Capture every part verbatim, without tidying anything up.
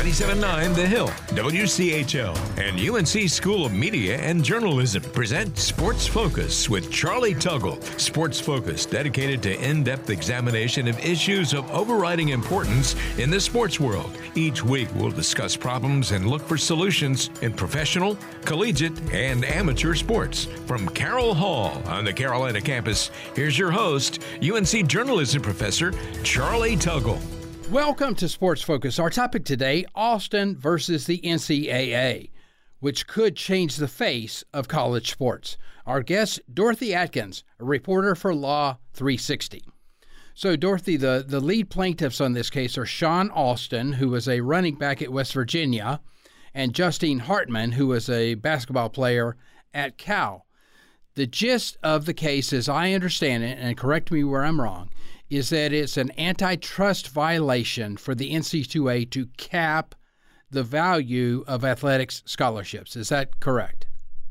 ninety-seven point nine The Hill, W C H L, and U N C School of Media and Journalism present Sports Focus with Charlie Tuggle. Sports Focus, dedicated to in-depth examination of issues of overriding importance in the sports world. Each week, we'll discuss problems and look for solutions in professional, collegiate, and amateur sports. From Carroll Hall on the Carolina campus, here's your host, U N C journalism professor Charlie Tuggle. Welcome to Sports Focus. Our topic today, Austin versus the N C double A, which could change the face of college sports. Our guest, Dorothy Atkins, a reporter for Law three sixty. So, Dorothy, the, the lead plaintiffs on this case are Sean Alston, who was a running back at West Virginia, and Justine Hartman, who was a basketball player at Cal. The gist of the case, as I understand it, and correct me where I'm wrong, is that it's an antitrust violation for the N C double A to cap the value of athletics scholarships. Is that correct?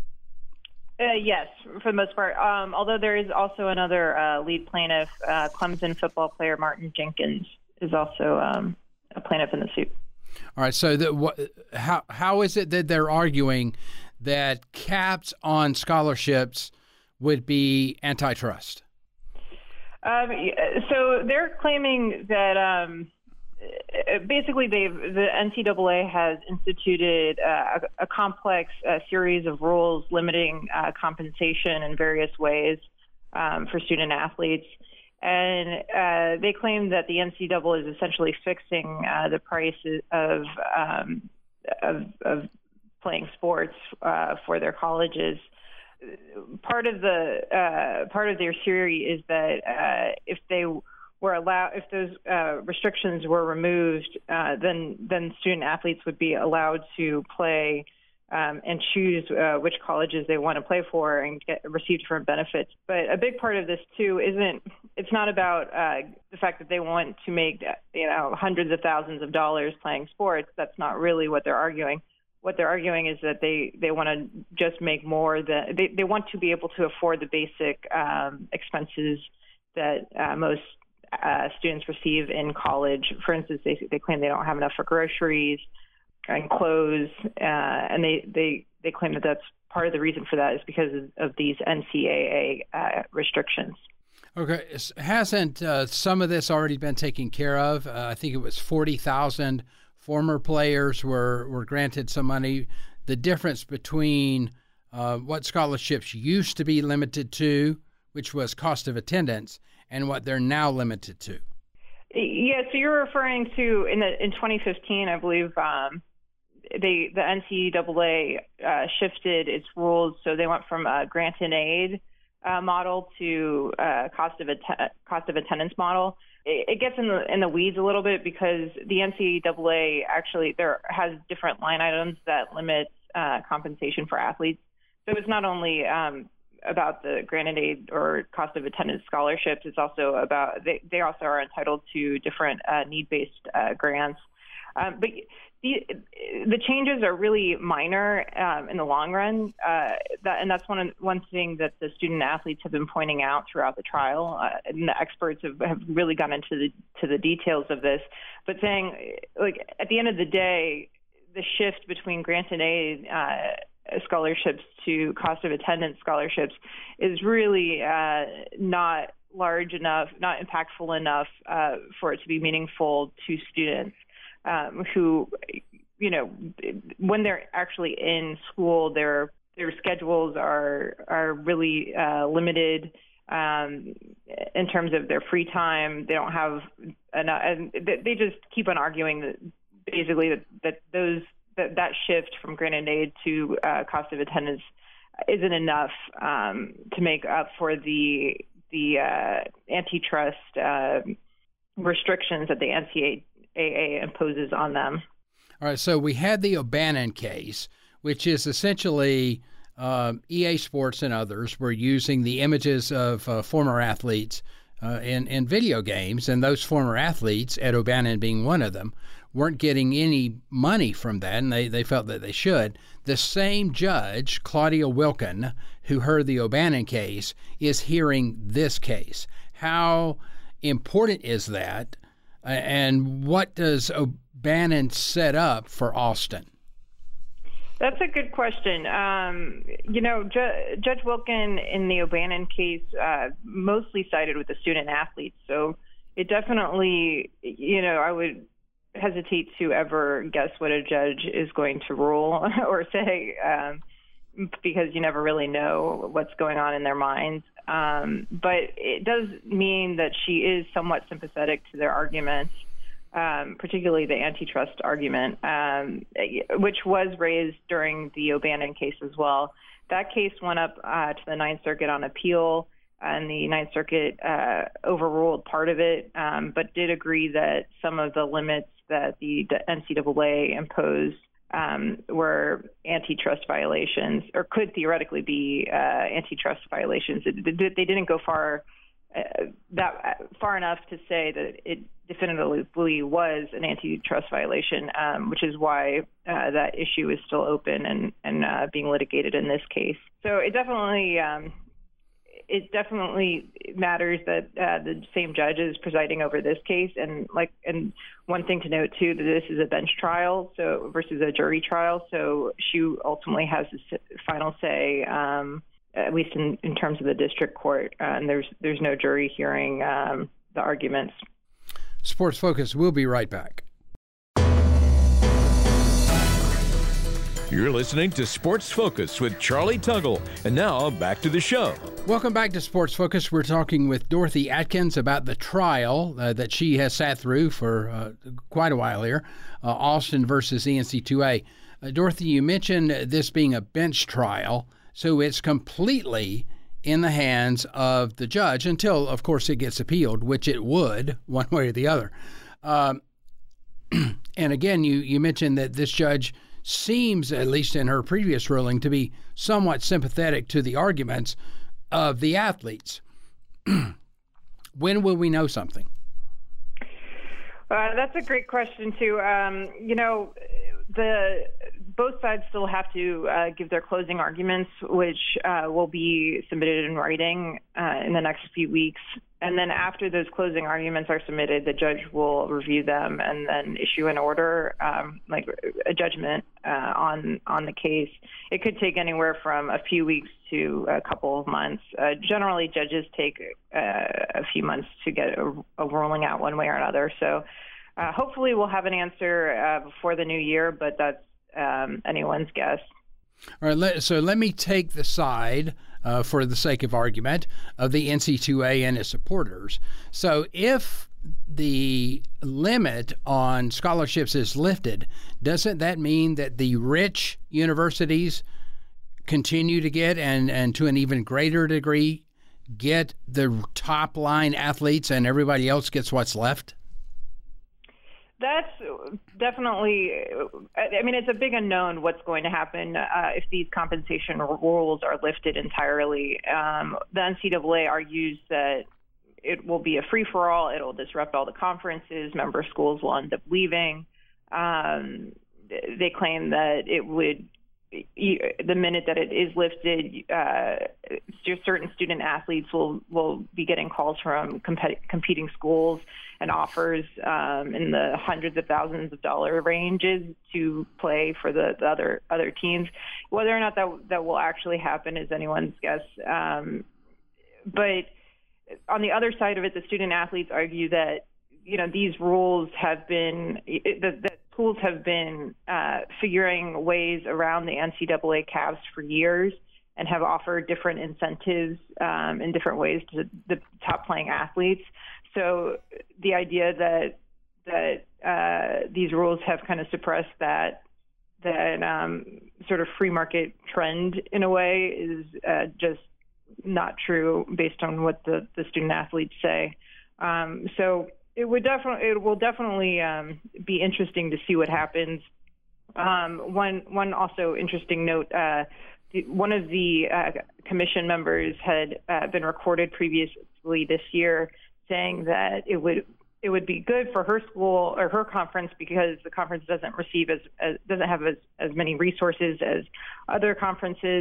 Uh, yes, for the most part. Um, although there is also another uh, lead plaintiff, uh, Clemson football player Martin Jenkins is also um, a plaintiff in the suit. All right. So, the, what, how how is it that they're arguing that caps on scholarships would be antitrust? Um, so they're claiming that um, basically they've, the N C double A has instituted uh, a, a complex uh, series of rules limiting uh, compensation in various ways um, for student athletes. And uh, they claim that the N C double A is essentially fixing uh, the price of, um, of, of playing sports uh, for their colleges. Part of the uh, part of their theory is that uh, if they were allowed, if those uh, restrictions were removed, uh, then then student athletes would be allowed to play um, and choose uh, which colleges they want to play for and get receive different benefits. But a big part of this too isn't it's not about uh, the fact that they want to make you know hundreds of thousands of dollars playing sports. That's not really what they're arguing. What they're arguing is that they, they want to just make more than they, they want to be able to afford the basic um, expenses that uh, most uh, students receive in college. For instance, they they claim they don't have enough for groceries and clothes, uh, and they, they, they claim that that's part of the reason for that is because of, of these N C double A uh, restrictions. Okay, hasn't uh, some of this already been taken care of? Uh, I think it was forty thousand former players were, were granted some money. The difference between uh, what scholarships used to be limited to, which was cost of attendance, and what they're now limited to. Yeah, so you're referring to in the in twenty fifteen, I believe, um, they the N C double A uh, shifted its rules, so they went from a grant and aid uh, model to uh, cost of att- cost of attendance model. It gets in the in the weeds a little bit because the N C double A actually there has different line items that limit uh, compensation for athletes. So it's not only um, about the granted aid or cost of attendance scholarships. It's also about they, they also are entitled to different uh, need-based uh, grants. Um, but the the changes are really minor um, in the long run, uh, that, and that's one one thing that the student athletes have been pointing out throughout the trial. Uh, and the experts have, have really gone into the to the details of this, but saying like at the end of the day, the shift between grant and aid uh, scholarships to cost of attendance scholarships is really uh, not large enough, not impactful enough uh, for it to be meaningful to students. Um, who, you know, when they're actually in school, their their schedules are are really uh, limited um, in terms of their free time. They don't have enough, and they just keep on arguing that basically that, that those that, that shift from grant and aid to uh, cost of attendance isn't enough um, to make up for the the uh, antitrust uh, restrictions that the N C double A imposes on them. All right, so we had the O'Bannon case, which is essentially uh, E A Sports and others were using the images of uh, former athletes uh, in, in video games, and those former athletes, Ed O'Bannon being one of them, weren't getting any money from that, and they, they felt that they should. The same judge, Claudia Wilken, who heard the O'Bannon case, is hearing this case. How important is that? And what does Bannon set up for Austin? That's a good question. Um, you know, Ju- Judge Wilkin in the O'Bannon case uh, mostly sided with the student athletes. So it definitely, you know, I would hesitate to ever guess what a judge is going to rule or say, um, because you never really know what's going on in their minds. Um, but it does mean that she is somewhat sympathetic to their arguments. Um, particularly the antitrust argument, um, which was raised during the O'Bannon case as well. That case went up uh, to the Ninth Circuit on appeal, and the Ninth Circuit uh, overruled part of it, um, but did agree that some of the limits that the N C double A imposed um, were antitrust violations, or could theoretically be uh, antitrust violations. It, they didn't go far uh, that far enough to say that it definitively was an antitrust violation, um, which is why uh, that issue is still open and, and uh, being litigated in this case. So it definitely um, it definitely matters that uh, the same judge is presiding over this case. And like, and one thing to note too, that this is a bench trial, so versus a jury trial. So she ultimately has the final say, um, at least in, in terms of the district court. Uh, and there's there's no jury hearing um, the arguments. Sports Focus, we'll be right back. You're listening to Sports Focus with Charlie Tuggle. And now back to the show. Welcome back to Sports Focus. We're talking with Dorothy Atkins about the trial uh, that she has sat through for uh, quite a while here, uh, Austin versus E N C two A. Uh, Dorothy, you mentioned this being a bench trial, so it's completely in the hands of the judge until, of course, it gets appealed, which it would one way or the other. Um, and again, you, you mentioned that this judge seems, at least in her previous ruling, to be somewhat sympathetic to the arguments of the athletes. When will we know something? Uh, that's a great question, too. Um, you know, the both sides still have to uh, give their closing arguments, which uh, will be submitted in writing uh, in the next few weeks. And then after those closing arguments are submitted, the judge will review them and then issue an order, um, like a judgment uh, on on the case. It could take anywhere from a few weeks to a couple of months. Uh, generally, judges take uh, a few months to get a, a ruling out one way or another. So uh, hopefully we'll have an answer uh, before the new year, but that's um, anyone's guess. All right, let, so let me take the side, uh, for the sake of argument, of the N C two A and its supporters. So if the limit on scholarships is lifted, doesn't that mean that the rich universities continue to get, and, and to an even greater degree, get the top-line athletes and everybody else gets what's left? That's definitely, I mean, it's a big unknown what's going to happen uh, if these compensation rules are lifted entirely. Um, the N C double A argues that it will be a free-for-all. It'll disrupt all the conferences. Member schools will end up leaving. Um, they claim that it would, the minute that it is lifted, uh, certain student athletes will, will be getting calls from compet- competing schools and offers um, in the hundreds of thousands of dollar ranges to play for the, the other other teams. Whether or not that that will actually happen is anyone's guess. Um, but on the other side of it, the student athletes argue that, you know, these rules have been that, that schools have been uh, figuring ways around the N C double A caps for years and have offered different incentives um, in different ways to the top playing athletes. So the idea that that uh, these rules have kind of suppressed that that um, sort of free market trend in a way is uh, just not true based on what the, the student athletes say. Um, so it would definitely it will definitely um, be interesting to see what happens. Um, one one also interesting note. Uh, one of the uh, commission members had uh, been recorded previously this year saying that it would it would be good for her school or her conference because the conference doesn't receive as, as doesn't have as, as many resources as other conferences,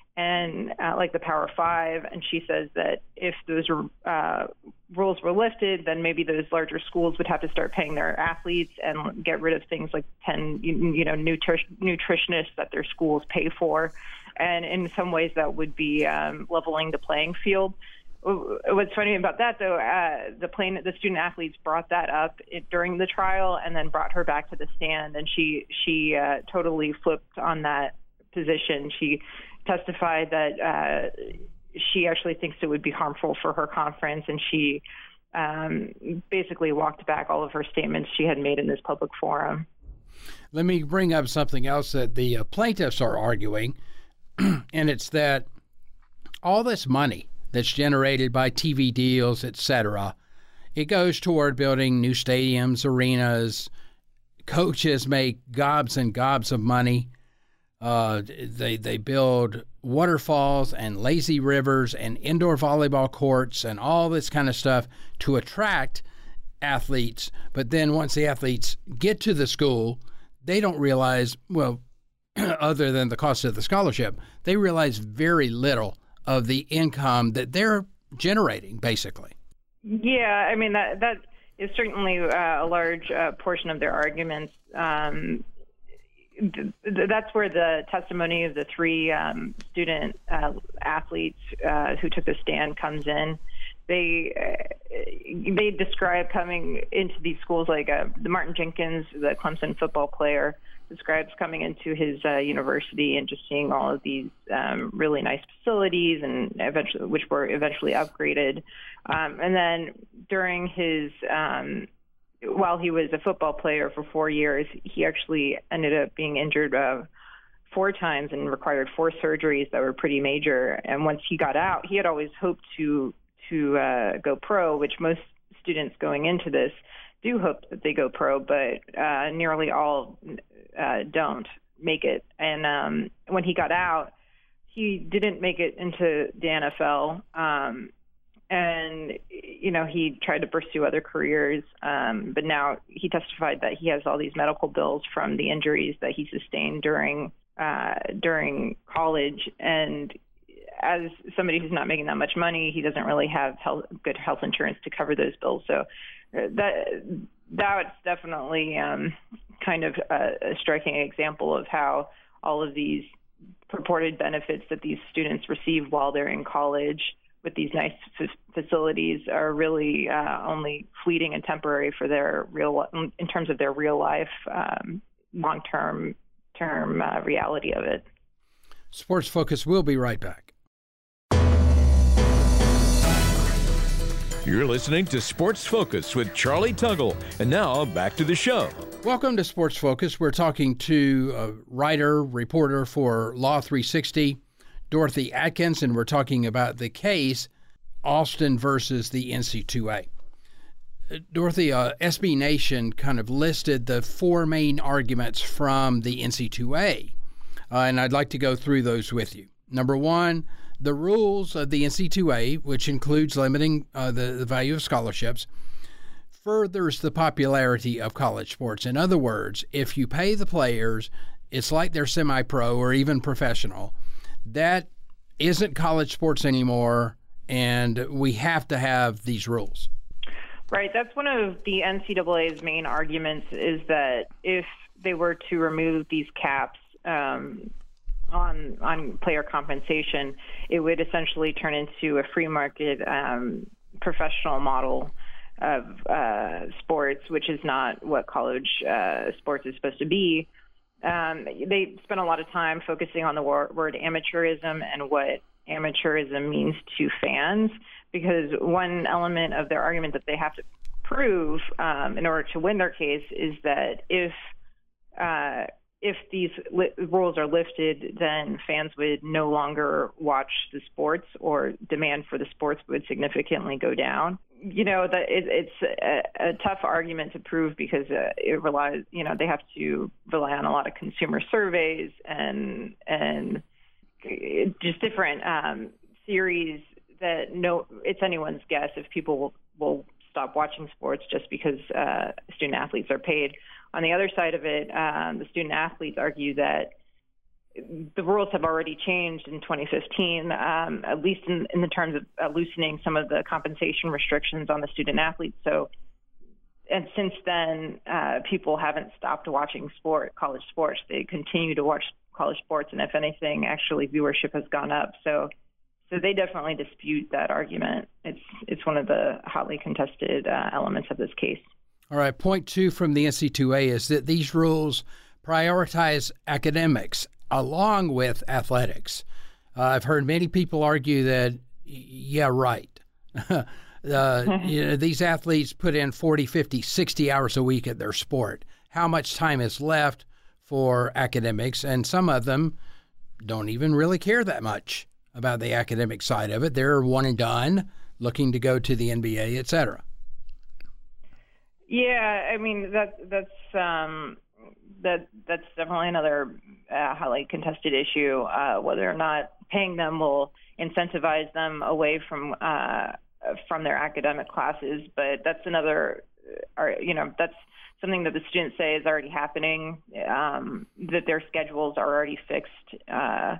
and uh, like the Power Five. And she says that if those uh, rules were lifted, then maybe those larger schools would have to start paying their athletes and get rid of things like ten, you know, nutri- nutritionists that their schools pay for. And in some ways that would be um, leveling the playing field. What's funny about that, though, uh, the plane, the student athletes brought that up it, during the trial, and then brought her back to the stand, and she she uh, totally flipped on that position. She testified that uh, she actually thinks it would be harmful for her conference, and she um, basically walked back all of her statements she had made in this public forum. Let me bring up something else that the uh, plaintiffs are arguing, and it's that all this money that's generated by T V deals, et cetera, it goes toward building new stadiums, arenas. Coaches make gobs and gobs of money. Uh, they they build waterfalls and lazy rivers and indoor volleyball courts and all this kind of stuff to attract athletes. But then once the athletes get to the school, they don't realize, well, other than the cost of the scholarship, they realize very little of the income that they're generating, basically. Yeah, I mean, that that is certainly uh, a large uh, portion of their arguments. Um, th- th- that's where the testimony of the three um, student uh, athletes uh, who took the stand comes in. They uh, they describe coming into these schools, like uh, the Martin Jenkins, the Clemson football player, describes coming into his uh, university and just seeing all of these um, really nice facilities, and eventually, which were eventually upgraded. Um, and then during his, um, while he was a football player for four years, he actually ended up being injured uh, four times and required four surgeries that were pretty major. And once he got out, he had always hoped to to uh, go pro, which most students going into this do hope that they go pro, but uh, nearly all uh, don't make it. And um, when he got out, he didn't make it into the N F L. Um, and, you know, he tried to pursue other careers. Um, but now he testified that he has all these medical bills from the injuries that he sustained during uh, during college. And as somebody who's not making that much money, he doesn't really have health, good health insurance to cover those bills. So that that's definitely um, kind of a, a striking example of how all of these purported benefits that these students receive while they're in college with these nice f- facilities are really uh, only fleeting and temporary for their real, in terms of their real life, um, long-term term uh, reality of it. Sports Focus will be right back. You're listening to Sports Focus with Charlie Tuggle. And now back to the show. Welcome to Sports Focus. We're talking to a writer, reporter for Law three sixty, Dorothy Atkins, and we're talking about the case Austin versus the N C double A. Dorothy, uh, S B Nation kind of listed the four main arguments from the N C double A, uh, and I'd like to go through those with you. Number one, the rules of the N C double A, which includes limiting uh, the, the value of scholarships, furthers the popularity of college sports. In other words, if you pay the players, it's like they're semi-pro or even professional. That isn't college sports anymore, and we have to have these rules. Right. That's one of the N C double A's main arguments, is that if they were to remove these caps um, on on player compensation, it would essentially turn into a free market um, professional model of uh, sports, which is not what college uh, sports is supposed to be. Um, they spent a lot of time focusing on the wor- word amateurism and what amateurism means to fans, because one element of their argument that they have to prove um, in order to win their case is that if uh, if these li- rules are lifted, then fans would no longer watch the sports, or demand for the sports would significantly go down. You know, that it, it's a, a tough argument to prove, because uh, it relies, you know, they have to rely on a lot of consumer surveys and and just different um, theories that no, it's anyone's guess if people will, will stop watching sports just because uh, student athletes are paid. On the other side of it, um, the student athletes argue that the rules have already changed in twenty fifteen, um, at least in, in the terms of uh, loosening some of the compensation restrictions on the student athletes. So, and since then, uh, people haven't stopped watching sport, college sports. They continue to watch college sports, and if anything, actually viewership has gone up. So, so they definitely dispute that argument. It's it's one of the hotly contested uh, elements of this case. All right. Point two from the N C double A is that these rules prioritize academics along with athletics. Uh, I've heard many people argue that, yeah, right. uh, you know, these athletes put in forty, fifty, sixty hours a week at their sport. How much time is left for academics? And some of them don't even really care that much about the academic side of it. They're one and done, looking to go to the N B A, et cetera. Yeah, I mean, that, that's um, that that's definitely another uh, highly contested issue, uh, whether or not paying them will incentivize them away from uh, from their academic classes. But that's another, uh, you know, that's something that the students say is already happening, um, that their schedules are already fixed. Uh,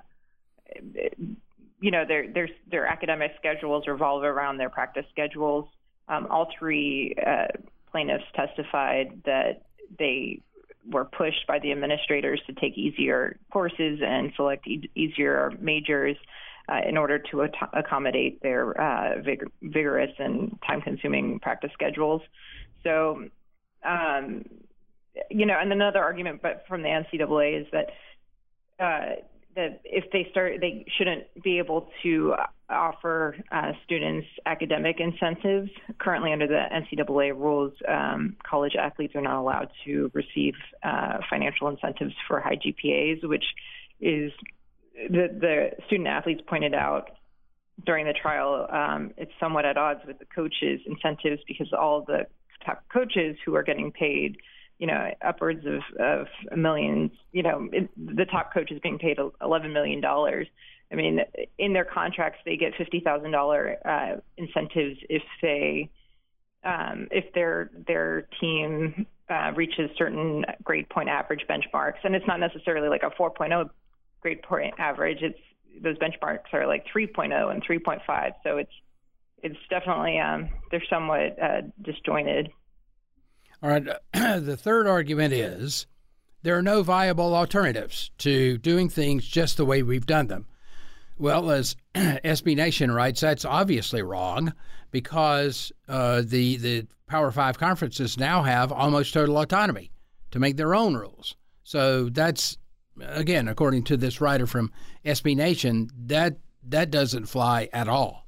you know, their, their, their academic schedules revolve around their practice schedules. Um, all three uh, plaintiffs testified that they were pushed by the administrators to take easier courses and select e- easier majors uh, in order to at- accommodate their uh, vig- vigorous and time-consuming practice schedules. So, um, you know, and another argument but from the N C double A is that uh, that if they start, they shouldn't be able to offer uh, students academic incentives. Currently, under the N C double A rules, um, college athletes are not allowed to receive uh, financial incentives for high G P As, which is the, the student athletes pointed out during the trial. Um, it's somewhat at odds with the coaches' incentives because all the top coaches who are getting paid, you know, upwards of, of millions, you know, it, the top coach is being paid eleven million dollars. I mean, in their contracts, they get fifty thousand dollars uh, incentives if they, um, if their their team uh, reaches certain grade point average benchmarks. And it's not necessarily like a four point oh grade point average. It's those benchmarks are like three point oh and three point five. So it's it's definitely, um, they're somewhat uh, disjointed. All right. The third argument is there are no viable alternatives to doing things just the way we've done them. Well, as S B Nation writes, that's obviously wrong because uh, the the Power Five conferences now have almost total autonomy to make their own rules. So that's, again, according to this writer from S B Nation, that that doesn't fly at all.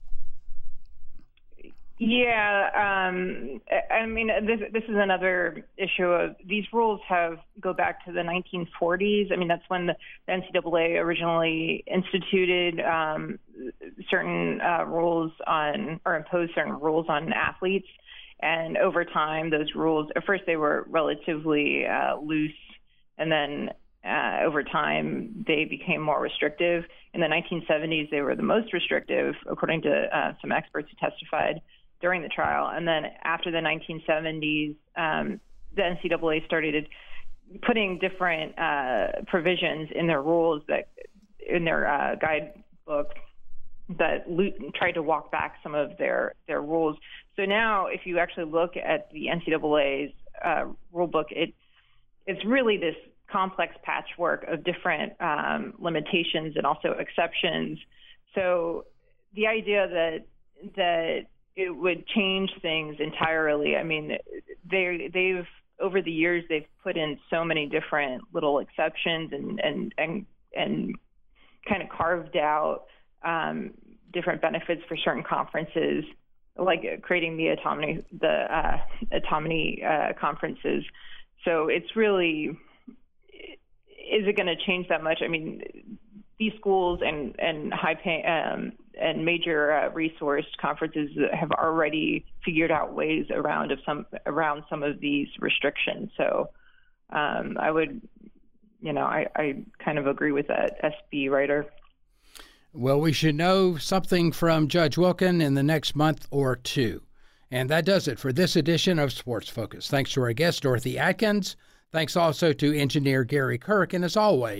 Yeah, um, I mean, this this is another issue of these rules have go back to the nineteen forties. I mean, that's when the N C double A originally instituted um, certain uh, rules on or imposed certain rules on athletes. And over time, those rules, at first they were relatively uh, loose, and then uh, over time they became more restrictive. In the nineteen seventies, they were the most restrictive, according to uh, some experts who testified during the trial. And then after the nineteen seventies, um, the N C double A started putting different uh, provisions in their rules that in their uh, guidebook that lo- tried to walk back some of their, their rules. So now if you actually look at the N C double A's uh, rule book, it, it's really this complex patchwork of different um, limitations and also exceptions. So the idea that that it would change things entirely. I mean, they they've over the years they've put in so many different little exceptions and and and and kind of carved out um, different benefits for certain conferences, like creating the autonomy the uh, autonomy uh, conferences. So it's really, is it going to change that much? I mean, these schools and and high pay um, and major uh, resourced conferences have already figured out ways around of some around some of these restrictions. So um, I would, you know, I, I kind of agree with that S B writer. Well, we should know something from Judge Wilken in the next month or two. And that does it for this edition of Sports Focus. Thanks to our guest, Dorothy Atkins. Thanks also to engineer Gary Kirk. And as always,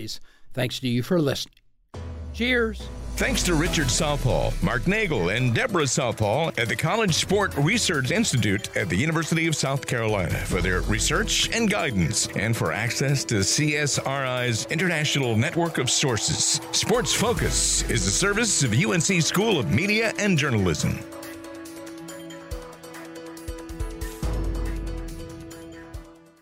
Thanks to you for listening. Cheers. Thanks to Richard Southall, Mark Nagel, and Deborah Southall at the College Sport Research Institute at the University of South Carolina for their research and guidance, and for access to C S R I's international network of sources. Sports Focus is a service of U N C School of Media and Journalism.